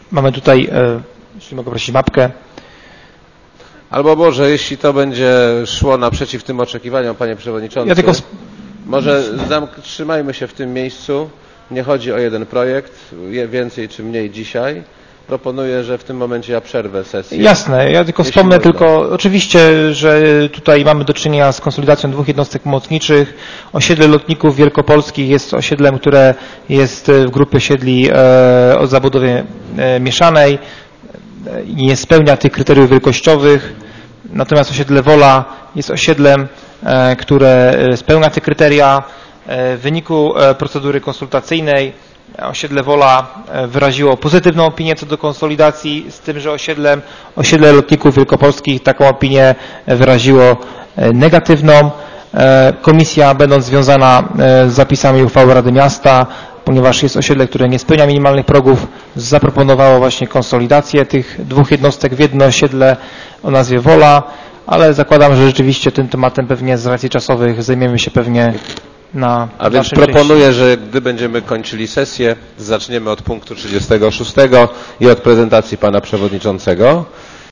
Mamy tutaj, jeśli mogę prosić, mapkę. Albo może, jeśli to będzie szło naprzeciw tym oczekiwaniom, panie przewodniczący, może trzymajmy się w tym miejscu. Nie chodzi o jeden projekt, więcej czy mniej dzisiaj. Proponuję, że w tym momencie ja przerwę sesję. Jasne, ja tylko wspomnę oczywiście, że tutaj mamy do czynienia z konsolidacją dwóch jednostek pomocniczych. Osiedle lotników wielkopolskich jest osiedlem, które jest w grupie osiedli o zabudowie mieszanej i nie spełnia tych kryteriów wielkościowych. Natomiast osiedle Wola jest osiedlem, które spełnia te kryteria. W wyniku procedury konsultacyjnej osiedle Wola wyraziło pozytywną opinię co do konsolidacji z tymże osiedlem. Osiedle lotników wielkopolskich taką opinię wyraziło negatywną. Komisja, będąc związana z zapisami uchwały Rady Miasta, ponieważ jest osiedle, które nie spełnia minimalnych progów, zaproponowało właśnie konsolidację tych dwóch jednostek w jedno osiedle o nazwie Wola, ale zakładam, że rzeczywiście tym tematem pewnie z racji czasowych zajmiemy się pewnie na A więc proponuję, że gdy będziemy kończyli sesję, zaczniemy od punktu 36 i od prezentacji pana przewodniczącego.